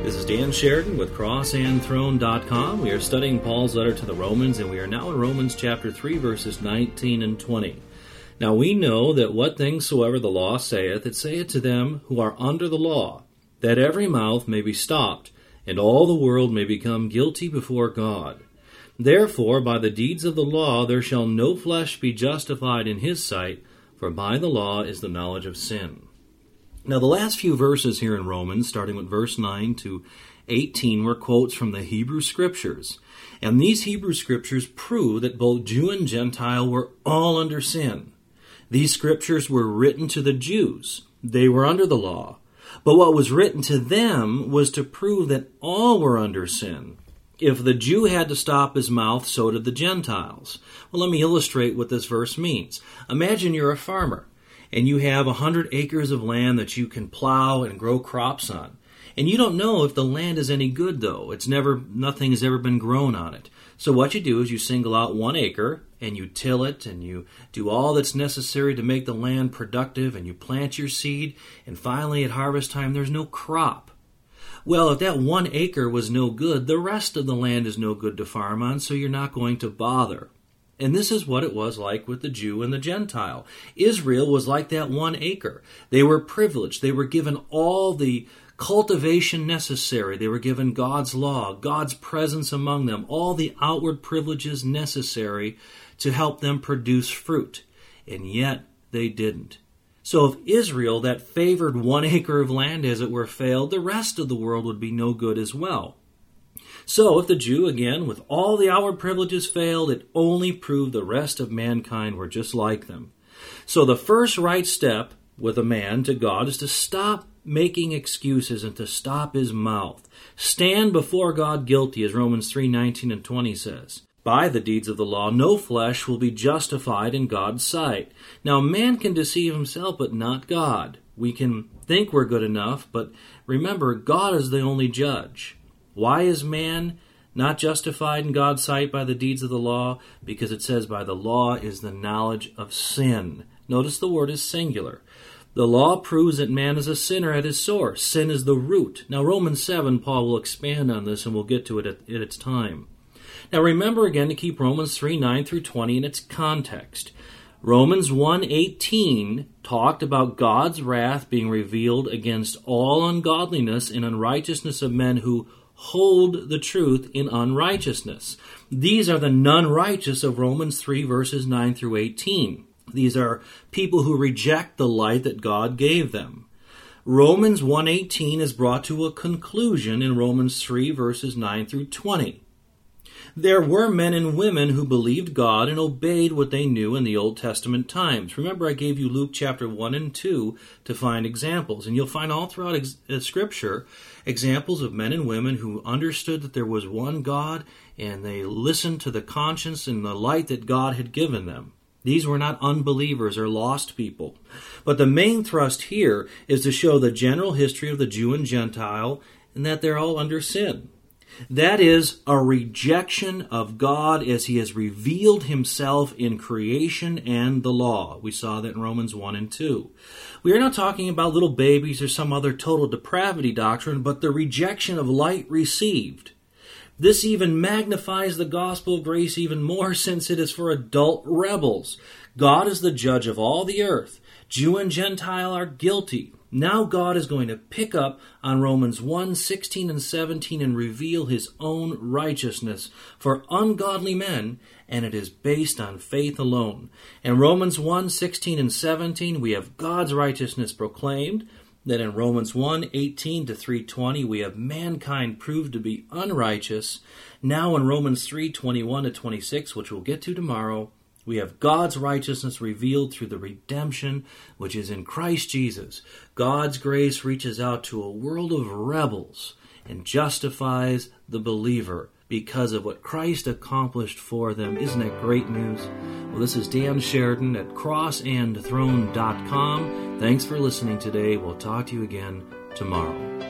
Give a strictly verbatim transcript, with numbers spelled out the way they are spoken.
This is Dan Sheridan with cross and throne dot com. We are studying Paul's letter to the Romans, and we are now in Romans chapter three, verses nineteen and twenty. Now we know that what things soever the law saith, it saith to them who are under the law, that every mouth may be stopped, and all the world may become guilty before God. Therefore, by the deeds of the law there shall no flesh be justified in his sight, for by the law is the knowledge of sin. Now, the last few verses here in Romans, starting with verse nine to eighteen, were quotes from the Hebrew Scriptures. And these Hebrew Scriptures prove that both Jew and Gentile were all under sin. These Scriptures were written to the Jews. They were under the law. But what was written to them was to prove that all were under sin. If the Jew had to stop his mouth, so did the Gentiles. Well, let me illustrate what this verse means. Imagine you're a farmer, and you have a hundred acres of land that you can plow and grow crops on. And you don't know if the land is any good, though. It's never, nothing has ever been grown on it. So what you do is you single out one acre, and you till it, and you do all that's necessary to make the land productive, and you plant your seed, and finally at harvest time there's no crop. Well, if that one acre was no good, the rest of the land is no good to farm on, so you're not going to bother. And this is what it was like with the Jew and the Gentile. Israel was like that one acre. They were privileged. They were given all the cultivation necessary. They were given God's law, God's presence among them, all the outward privileges necessary to help them produce fruit. And yet they didn't. So if Israel, that favored one acre of land as it were, failed, the rest of the world would be no good as well. So if the Jew, again, with all the outward privileges failed, it only proved the rest of mankind were just like them. So the first right step with a man to God is to stop making excuses and to stop his mouth. Stand before God guilty, as Romans three nineteen and twenty says. By the deeds of the law, no flesh will be justified in God's sight. Now, man can deceive himself, but not God. We can think we're good enough, but remember, God is the only judge. Why is man not justified in God's sight by the deeds of the law? Because it says by the law is the knowledge of sin. Notice the word is singular. The law proves that man is a sinner at his source. Sin is the root. Now, Romans seven, Paul will expand on this, and we'll get to it at, at its time. Now, remember again to keep Romans three nine through twenty in its context. Romans one eighteen talked about God's wrath being revealed against all ungodliness and unrighteousness of men who hold the truth in unrighteousness. These are the non-righteous of Romans three, verses nine through eighteen. These are people who reject the light that God gave them. Romans one eighteen is brought to a conclusion in Romans three, verses nine through twenty. There were men and women who believed God and obeyed what they knew in the Old Testament times. Remember, I gave you Luke chapter one and two to find examples. And you'll find all throughout ex- uh, Scripture examples of men and women who understood that there was one God, and they listened to the conscience and the light that God had given them. These were not unbelievers or lost people. But the main thrust here is to show the general history of the Jew and Gentile, and that they're all under sin. That is a rejection of God as He has revealed Himself in creation and the law. We saw that in Romans one and two. We are not talking about little babies or some other total depravity doctrine, but the rejection of light received. This even magnifies the gospel of grace even more, since it is for adult rebels. God is the judge of all the earth. Jew and Gentile are guilty. Now God is going to pick up on Romans one sixteen and seventeen and reveal His own righteousness for ungodly men, and it is based on faith alone. In Romans one sixteen and seventeen, we have God's righteousness proclaimed. Then in Romans one eighteen to three twenty, we have mankind proved to be unrighteous. Now in Romans three twenty-one to twenty-six, which we'll get to tomorrow, we have God's righteousness revealed through the redemption which is in Christ Jesus. God's grace reaches out to a world of rebels and justifies the believer because of what Christ accomplished for them. Isn't that great news? Well, this is Dan Sheridan at cross and throne dot com. Thanks for listening today. We'll talk to you again tomorrow.